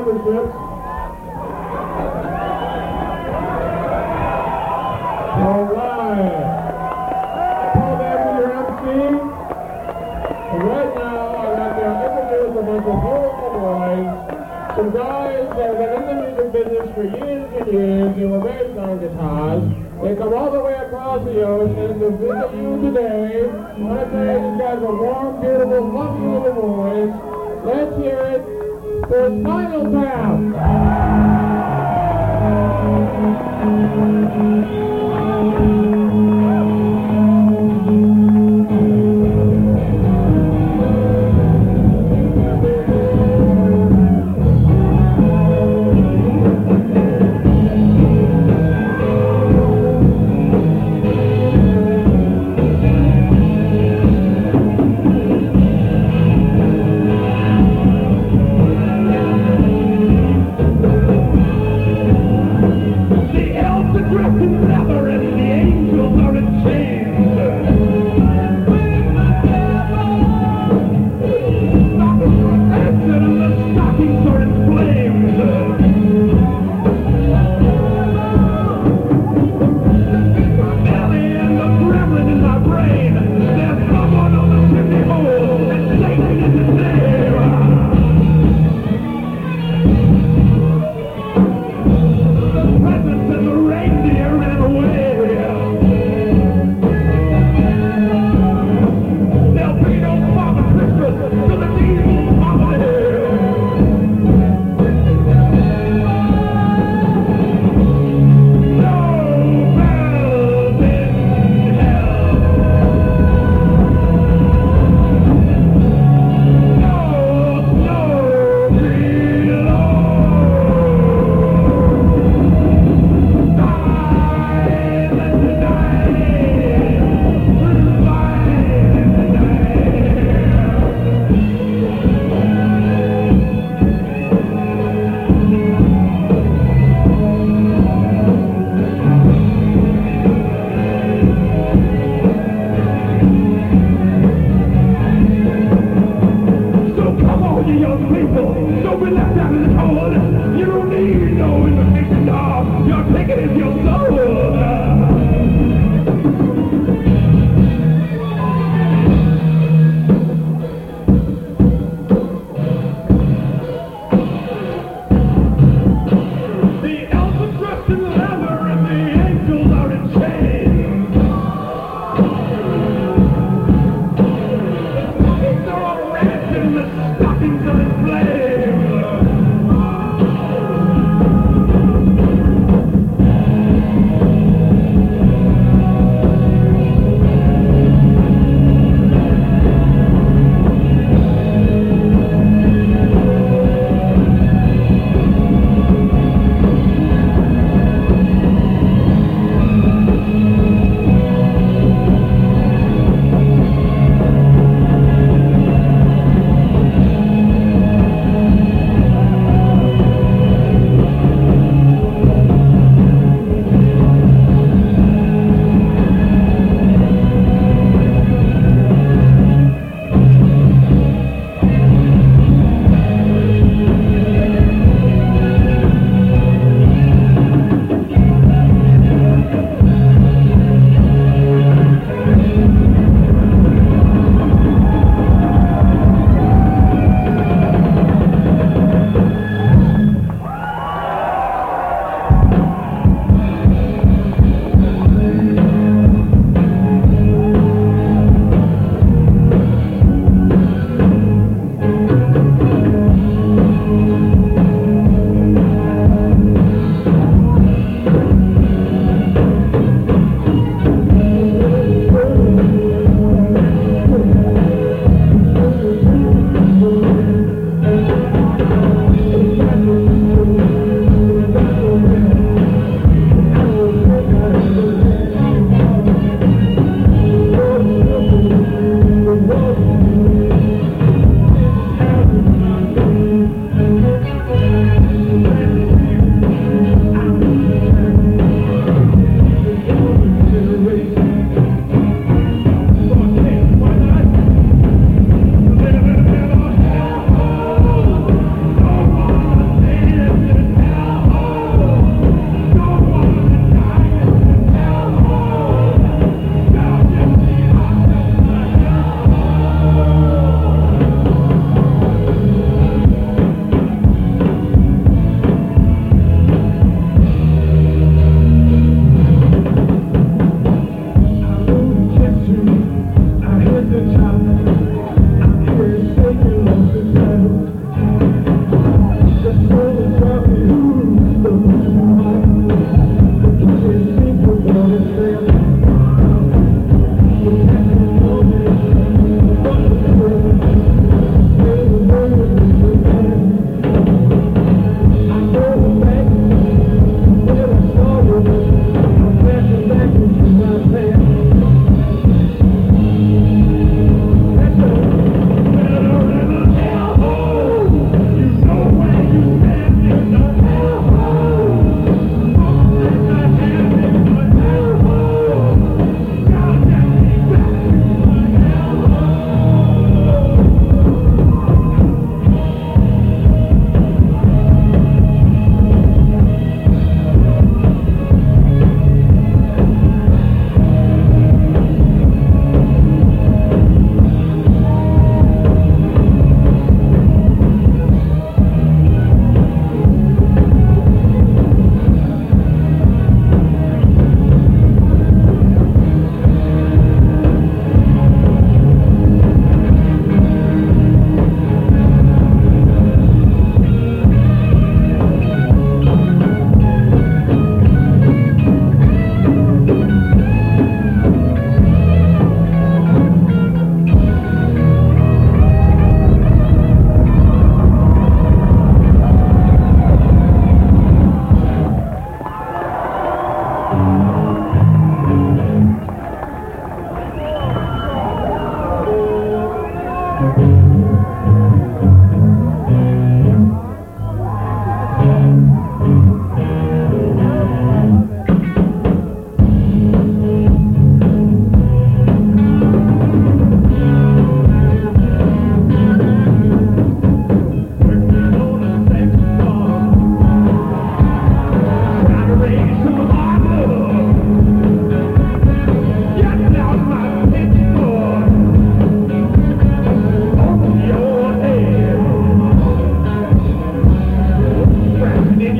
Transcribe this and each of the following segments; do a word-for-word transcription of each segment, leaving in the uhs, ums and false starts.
memberships. All right. Call back to your M C. And right now, I'd like to introduce a bunch of beautiful boys. Some guys that have been in the music business for years and years. They were raised on guitars. They come all the way across the ocean to visit you today. I want to say these guys are warm, beautiful, lovely little boys. Let's hear it for Spinal Tap. Thank you.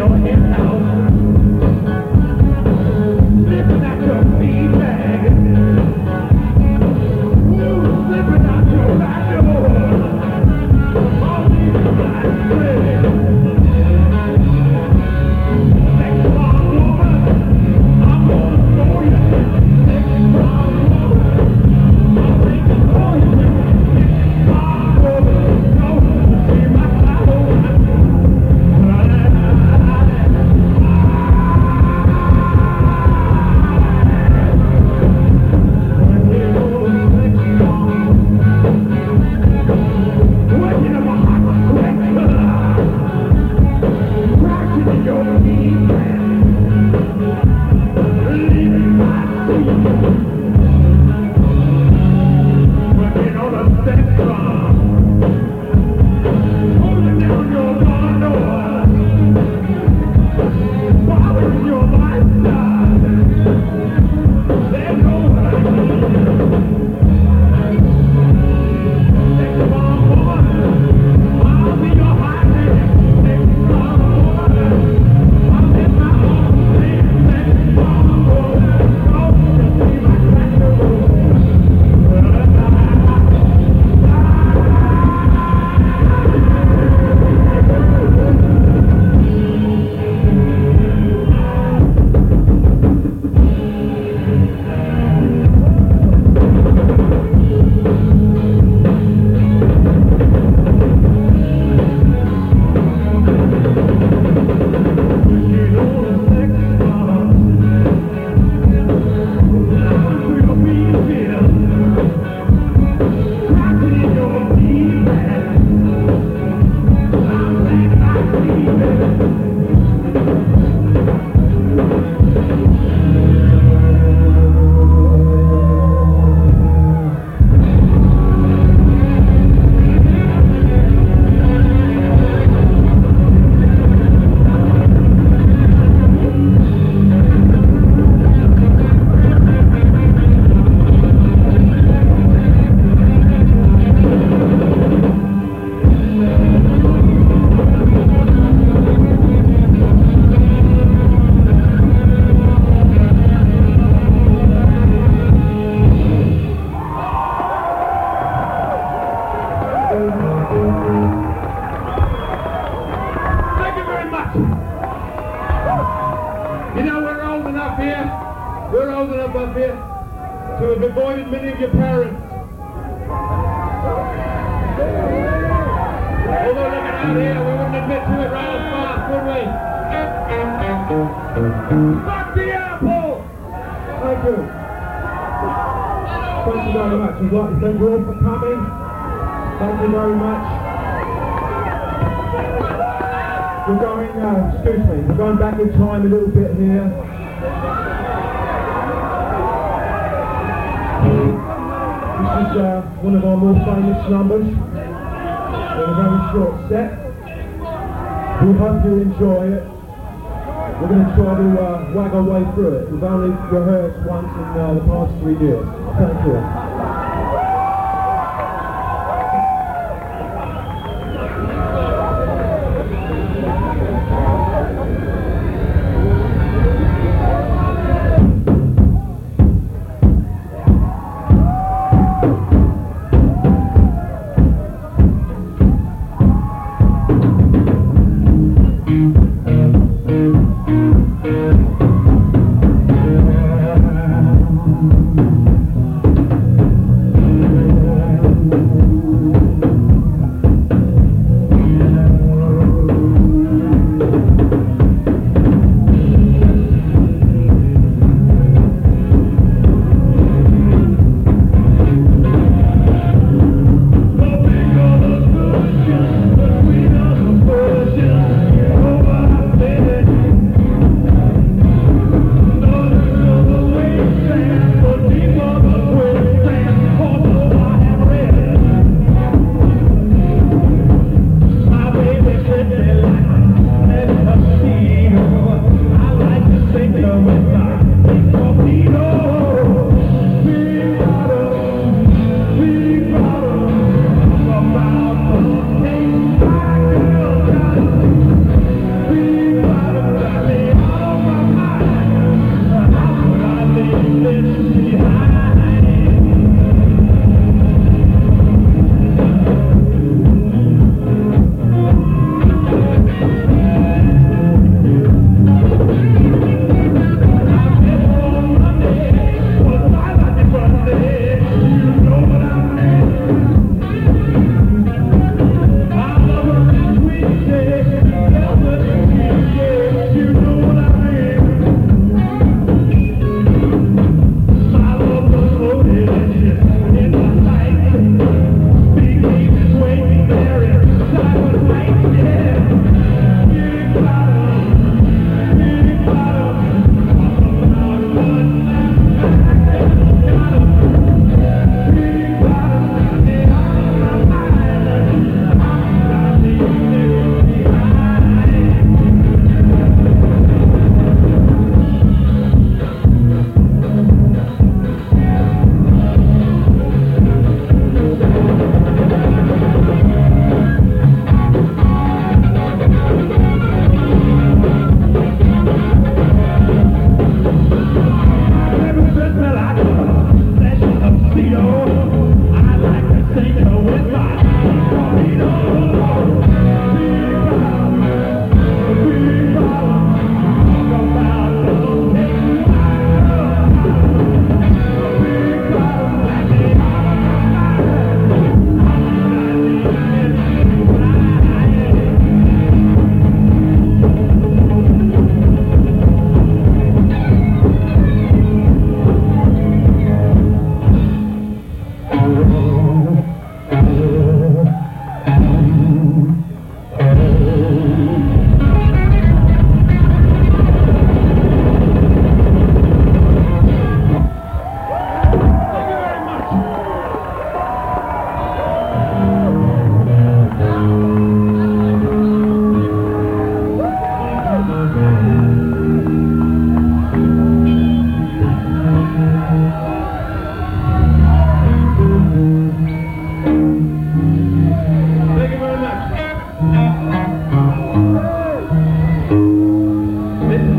Numbers in a very short set. We hope you enjoy it. We're going to try to uh, wag our way through it. We've only rehearsed once in uh, the past three years. Thank you.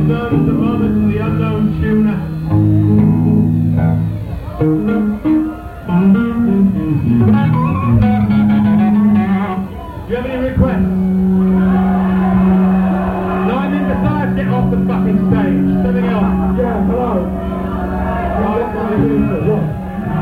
known as the moment to the unknown tuner. Do you have any requests? No, I mean besides get off the fucking stage. Something else. Yeah, hello. Right, what do you do for what?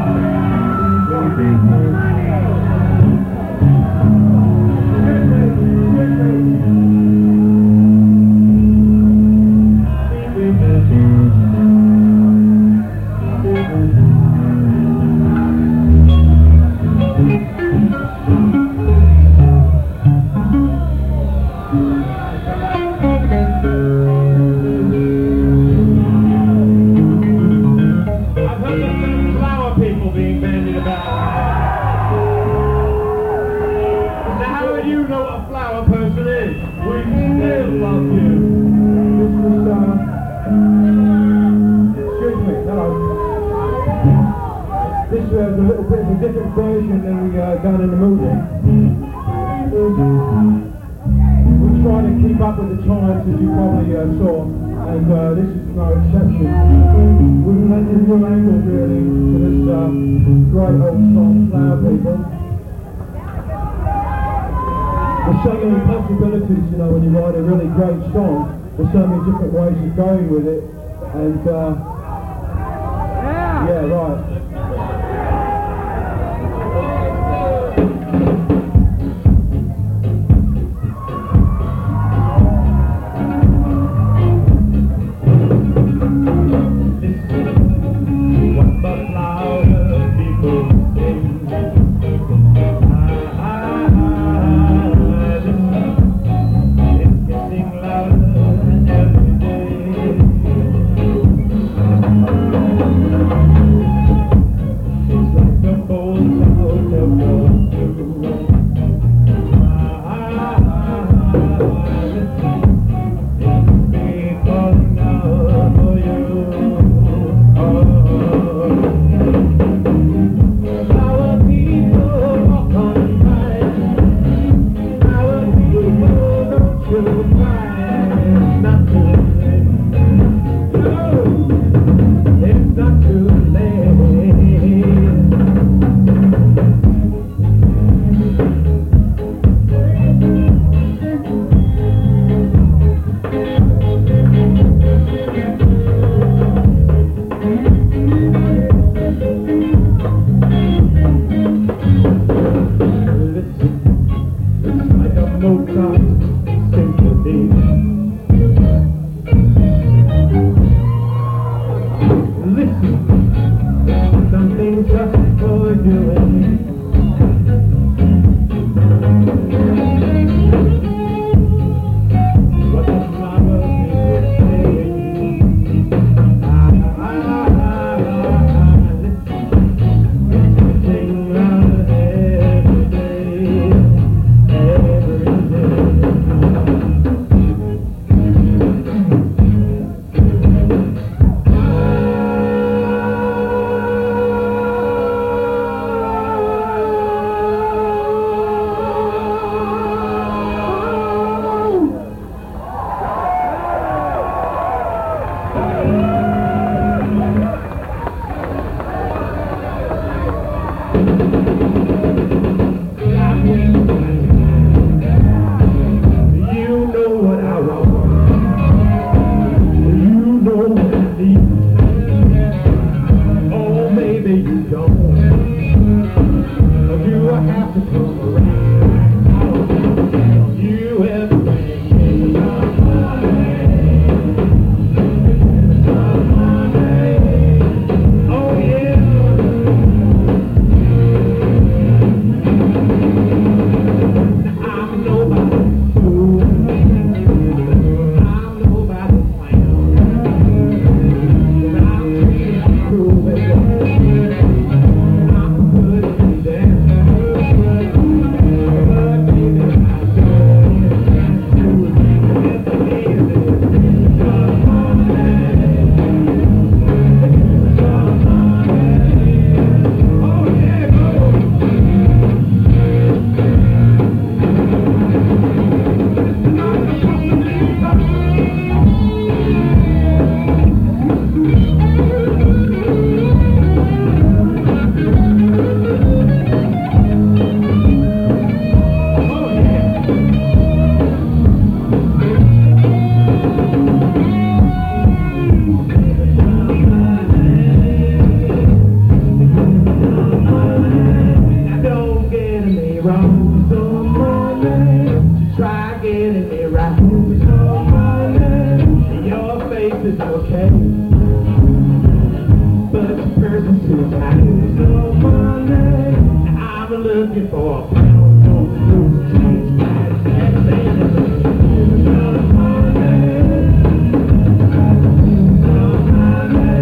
Up with the times, as you probably uh, saw, and uh, this is no exception. We've made a new angle really to this uh, great old song, Flower People. There's so many possibilities, you know, when you write a really great song. There's so many different ways of going with it, and uh, yeah, yeah, right. Every day. is okay. But the person says I need some money. I'm looking for a pound of loose change. Give me some money. Some money.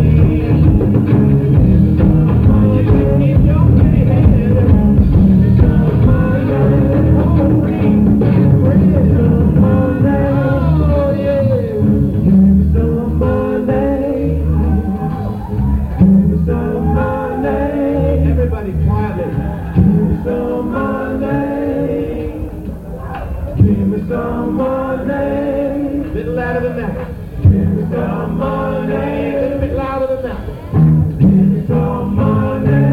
You can keep your money head. Some money. Bring it some money. Oh yeah. Give me some money. Give me some money. Everybody quietly. Give me some money. Give me some money. A little louder than that. Give me some money. A little bit louder than that. Give me some money.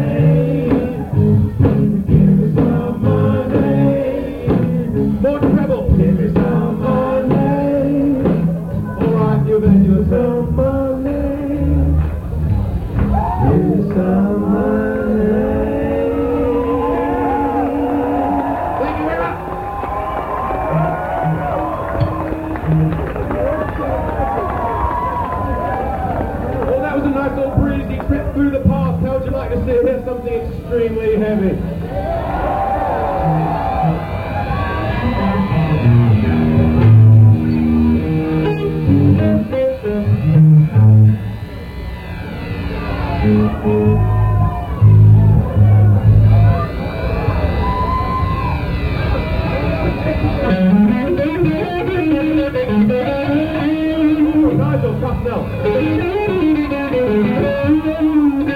Give me some money. More treble. Give me some money. All right, you better do some money. Give me some money. Thank you very much. Well, that was a nice little breezy trip through the past. How would you like to see hear something extremely heavy? Oh, Nigel, tough now.